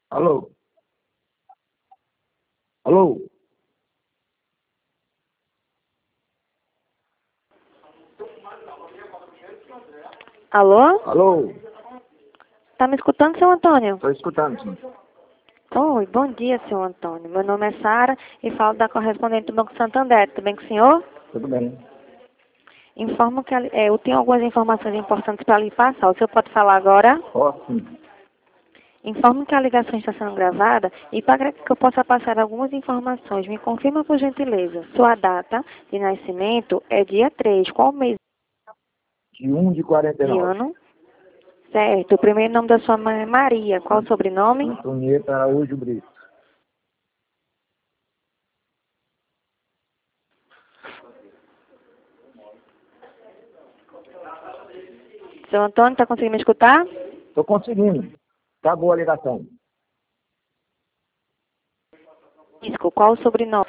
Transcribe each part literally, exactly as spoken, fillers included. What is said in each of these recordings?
Alô? Alô? Alô? Alô? Tá me escutando, seu Antônio? Estou escutando, sim. Oi, bom dia, seu Antônio. Meu nome é Sara e falo da correspondente do Banco Santander. Tudo bem com o senhor? Tudo bem. Informo que é, eu tenho algumas informações importantes para lhe passar. O senhor pode falar agora? Ó, sim. Informo que a ligação está sendo gravada e para que eu possa passar algumas informações, me confirma por gentileza. Sua data de nascimento é dia três. Qual mês De um de quarenta e de nove. ano? Certo. O primeiro nome da sua mãe é Maria. Qual o sobrenome? Antonieta Araújo Brito. Seu Antônio, está conseguindo me escutar? Estou conseguindo. Tá boa a ligação. Francisco, qual o sobrenome?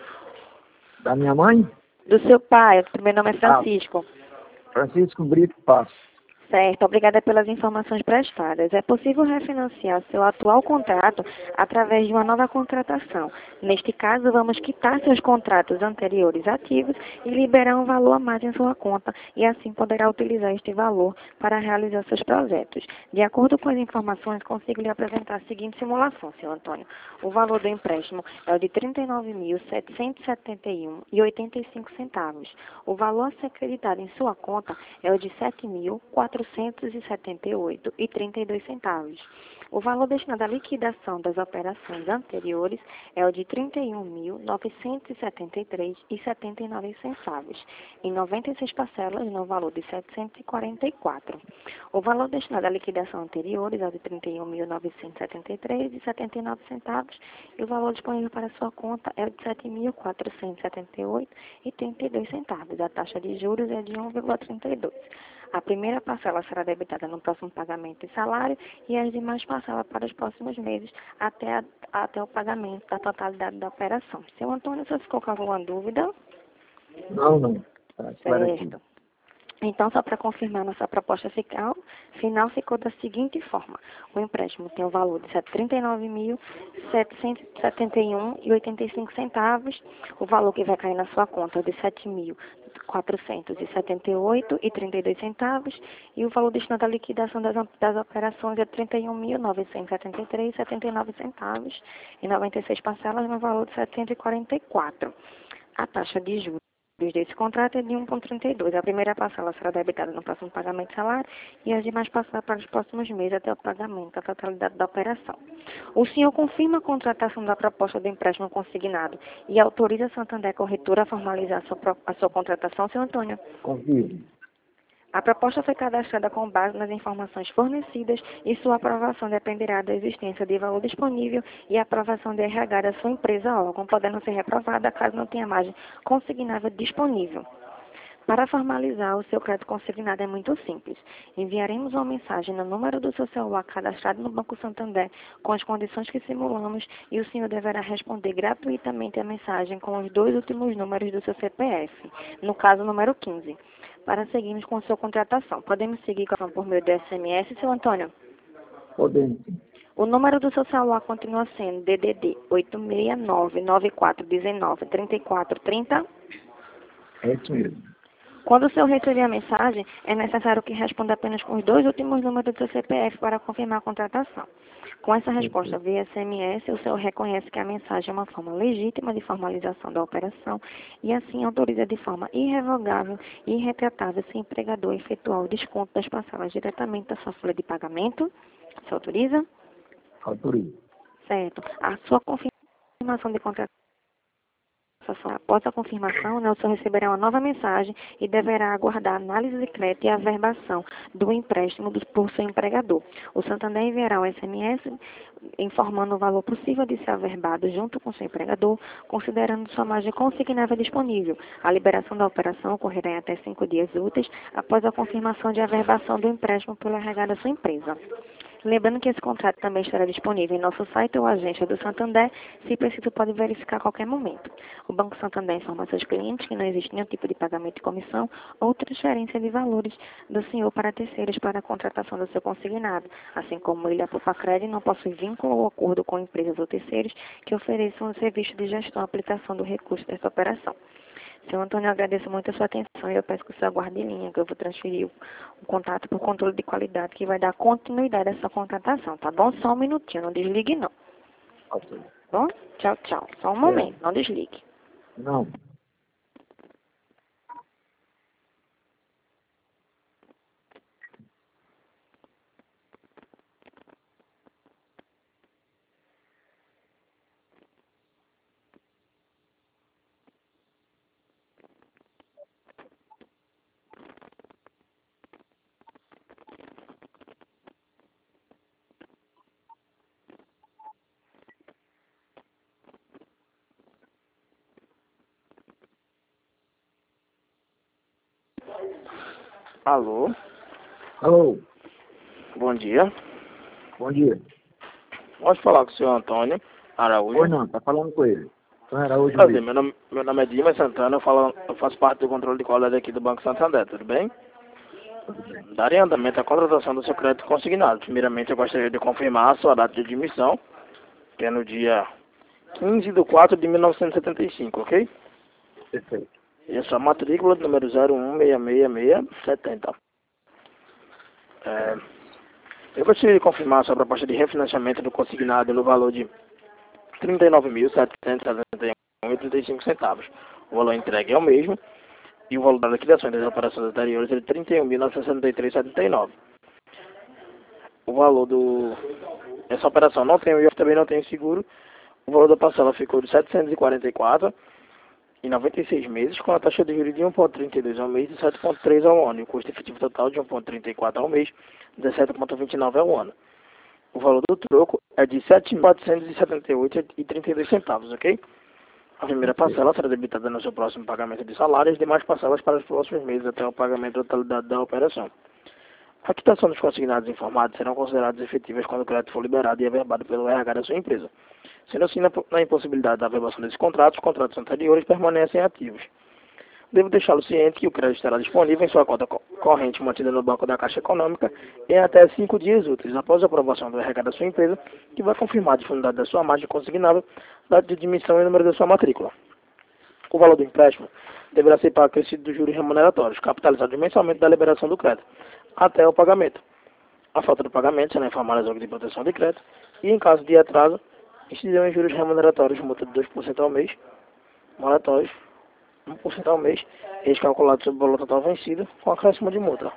Da minha mãe? Do seu pai, o primeiro nome é Ah, Francisco. Francisco Brito Passo. Certo, obrigada pelas informações prestadas. É possível refinanciar seu atual contrato através de uma nova contratação. Neste caso, vamos quitar seus contratos anteriores ativos e liberar um valor a mais em sua conta e assim poderá utilizar este valor para realizar seus projetos. De acordo com as informações, consigo lhe apresentar a seguinte simulação, senhor Antônio. O valor do empréstimo é o de trinta e nove mil, setecentos e setenta e um reais e oitenta e cinco centavos. O valor a ser acreditado em sua conta é o de sete mil, quatrocentos e setenta e oito reais e trinta e dois centavos. O valor destinado à liquidação das operações anteriores é o de trinta e um mil, novecentos e setenta e três reais e setenta e nove centavos, em noventa e seis parcelas no valor de setecentos e quarenta e quatro reais. O valor destinado à liquidação anteriores é o de trinta e um mil, novecentos e setenta e três reais e setenta e nove centavos e o valor disponível para sua conta é o de sete mil, quatrocentos e setenta e oito reais e trinta e dois centavos. A taxa de juros é de um vírgula trinta e dois. A primeira parcela será debitada no próximo pagamento de salário e as demais parcelas para os próximos meses até, a, até o pagamento da totalidade da operação. Seu Antônio, você ficou com alguma dúvida? Não, não. Tá esclarecido. Certo. Então, só para confirmar, nossa proposta final, final ficou da seguinte forma. O empréstimo tem o valor de trinta e nove mil, setecentos e setenta e um reais e oitenta e cinco centavos. O valor que vai cair na sua conta é de sete mil, quatrocentos e setenta e oito reais e trinta e dois centavos. E o valor destinado à liquidação das, das operações é trinta e um mil, novecentos e setenta e três reais e setenta e nove centavos. E noventa e seis parcelas no valor de setecentos e quarenta e quatro reais. A taxa de juros desse contrato é de um vírgula trinta e dois. A primeira parcela será debitada no próximo pagamento de salário e as demais parcelas para os próximos meses até o pagamento da totalidade da operação. O senhor confirma a contratação da proposta de empréstimo consignado e autoriza a Santander Corretora a formalizar a sua, pro- a sua contratação, senhor Antônio? Confirmo. A proposta foi cadastrada com base nas informações fornecidas e sua aprovação dependerá da existência de valor disponível e aprovação de R H da sua empresa órgão, podendo ser reprovada caso não tenha margem consignável disponível. Para formalizar o seu crédito consignado é muito simples. Enviaremos uma mensagem no número do seu celular cadastrado no Banco Santander com as condições que simulamos e o senhor deverá responder gratuitamente a mensagem com os dois últimos números do seu C P F, no caso, o número quinze, para seguirmos com sua contratação. Podemos seguir por meio do S M S, seu Antônio? Podemos, sim. O número do seu celular continua sendo D D D oito seis nove, nove quatro um nove, três quatro três zero. É isso mesmo. Quando o senhor receber a mensagem, é necessário que responda apenas com os dois últimos números do seu C P F para confirmar a contratação. Com essa resposta via S M S, o senhor reconhece que a mensagem é uma forma legítima de formalização da operação e assim autoriza de forma irrevogável e irretratável seu empregador a efetuar o desconto das parcelas diretamente da sua folha de pagamento. Você autoriza? Autorizo. Certo. A sua confirmação de contratação. Após a confirmação, né, o senhor receberá uma nova mensagem e deverá aguardar a análise de crédito e a averbação do empréstimo do, por seu empregador. O Santander enviará um S M S informando o valor possível de ser averbado junto com seu empregador, considerando sua margem consignável disponível. A liberação da operação ocorrerá em até cinco dias úteis após a confirmação de averbação do empréstimo pelo R H da sua empresa. Lembrando que esse contrato também estará disponível em nosso site ou agência do Santander, se preciso pode verificar a qualquer momento. O Banco Santander informa seus clientes que não existe nenhum tipo de pagamento de comissão ou transferência de valores do senhor para terceiros para a contratação do seu consignado, assim como ele, a Popacred, não possui vínculo ou acordo com empresas ou terceiros que ofereçam o serviço de gestão e aplicação do recurso dessa operação. Senhor Antônio, eu agradeço muito a sua atenção e eu peço que o senhor aguarde em linha, que eu vou transferir o, o contato por controle de qualidade, que vai dar continuidade a essa contratação, tá bom? Só um minutinho, não desligue não. Ok. Bom? Tchau, tchau. Só um É. momento, não desligue. Não. Alô, Alô, bom dia. bom dia. Posso falar com o senhor Antônio Araújo? Oi, não, tá falando com ele. Então era hoje Prazer, mesmo. meu nome, meu nome é Dimas Santana, eu, falo, eu faço parte do controle de qualidade aqui do Banco Santander, tudo bem? Tudo bem. Darei andamento à contratação do seu crédito consignado. Primeiramente, eu gostaria de confirmar a sua data de admissão, que é no dia quinze de quatro de mil novecentos e setenta e cinco, ok? Perfeito. E a sua matrícula, número zero um seis seis seis sete zero. É, eu gostaria de confirmar a sua proposta de refinanciamento do consignado no valor de trinta e nove mil setecentos e setenta e um reais e trinta e cinco centavos. O valor entregue é o mesmo e o valor da liquidação das operações anteriores é de trinta e um mil novecentos e setenta e três reais e setenta e nove centavos. O valor do... Essa operação não tem o I O F, também não tem seguro. O valor da parcela ficou de setecentos e quarenta e quatro reais e noventa e seis meses, com a taxa de juros de um vírgula trinta e dois ao mês e sete vírgula três ao ano. E o custo efetivo total de um vírgula trinta e quatro ao mês, dezessete vírgula vinte e nove ao ano. O valor do troco é de sete mil quatrocentos e setenta e oito reais e trinta e dois centavos, ok? A primeira parcela será debitada no seu próximo pagamento de salário e as demais parcelas para os próximos meses até o pagamento da totalidade da operação. A quitação dos consignados informados serão consideradas efetivas quando o crédito for liberado e averbado pelo R H da sua empresa. Sendo assim, na, na impossibilidade da averbação desses contratos, os contratos anteriores permanecem ativos. Devo deixá-lo ciente que o crédito estará disponível em sua conta co- corrente mantida no Banco da Caixa Econômica em até cinco dias úteis após a aprovação do R H da sua empresa, que vai confirmar a disponibilidade da sua margem consignável, data de admissão e número da sua matrícula. O valor do empréstimo deverá ser pago acrescido dos juros remuneratórios, capitalizados mensalmente da liberação do crédito, até o pagamento. A falta do pagamento será informada às órgãos de proteção de crédito e, em caso de atraso, incidirão em juros remuneratórios, multa de dois por cento ao mês, moratórios, um por cento ao mês, eles calculados sobre o valor total vencido, com acréscimo de multa.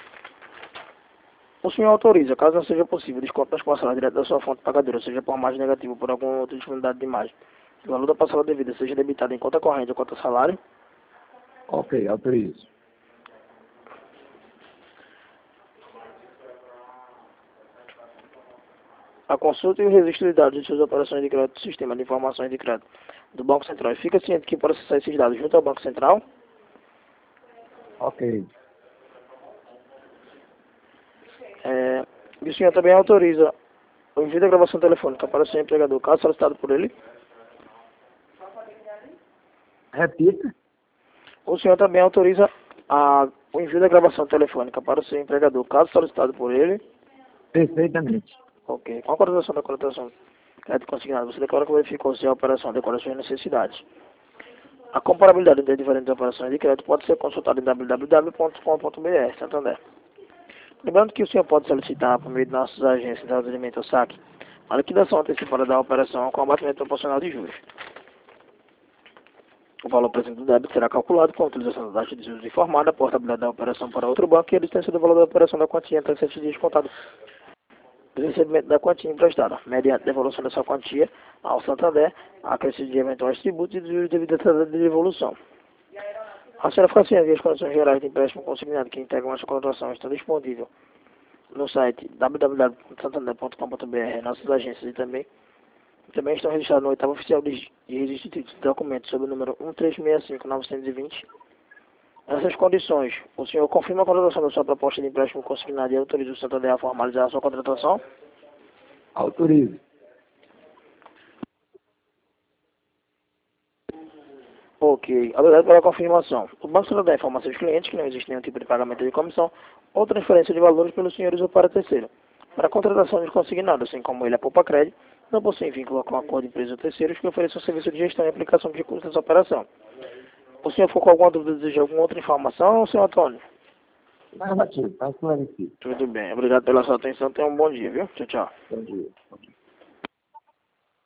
O senhor autoriza, caso não seja possível, desconto das parcelas direto da sua fonte pagadora, seja por margem negativa ou por alguma outra disponibilidade de margem. O valor da parcela devida seja debitado em conta corrente ou conta salário. Ok, autorizo. A consulta e o registro de dados de suas operações de crédito do Sistema de Informações de Crédito do Banco Central. Fica ciente que para acessar esses dados junto ao Banco Central, Ok. é, e o senhor também autoriza o envio da gravação telefônica para o seu empregador, caso solicitado por ele. Repita. O senhor também autoriza a, o envio da gravação telefônica para o seu empregador, caso solicitado por ele. Perfeitamente. Ok. Com a coordenação da cotação crédito consignado, você declara que verificou se a operação adequada às suas necessidades. A comparabilidade das diferentes operações de crédito pode ser consultada em w w w ponto com ponto b r, Santander. Lembrando que o senhor pode solicitar, por meio de nossas agências de atendimento ao saque, a liquidação antecipada da operação com abatimento proporcional de juros. O valor presente do débito será calculado com a utilização da taxa de juros informada, a portabilidade da operação para outro banco e a distância do valor da operação da quantia entre sete dias contado do recebimento da quantia emprestada, mediante devolução dessa quantia ao Santander, acrescido de eventuais tributos e dos juros devidos à data de devolução. A senhora fica ciente que as condições gerais de empréstimo consignado que integram essa contratação estão disponíveis no site w w w ponto santander ponto com ponto b r, nossas agências e também, também estão registrados no oitavo oficial de de registro de títulos de documentos sob o número um três seis cinco nove dois zero, Nessas condições, o senhor confirma a contratação da sua proposta de empréstimo consignado e autoriza o Santander a formalizar a sua contratação? Autorizo. Ok, obrigado pela confirmação. O Banco Santander informa a seus clientes que não existe nenhum tipo de pagamento de comissão ou transferência de valores pelos senhores ou para terceiro. Para a contratação de consignado, assim como ele é poupa crédito, não possui vínculo com acordo de empresa ou terceiros que ofereçam serviço de gestão e aplicação de recursos dessa operação. O senhor ficou com alguma dúvida, deseja alguma outra informação, senhor Antônio? Não, Matheus, está esclarecido. Tudo bem, obrigado pela sua atenção, tenha um bom dia, viu? Tchau, tchau. Bom dia.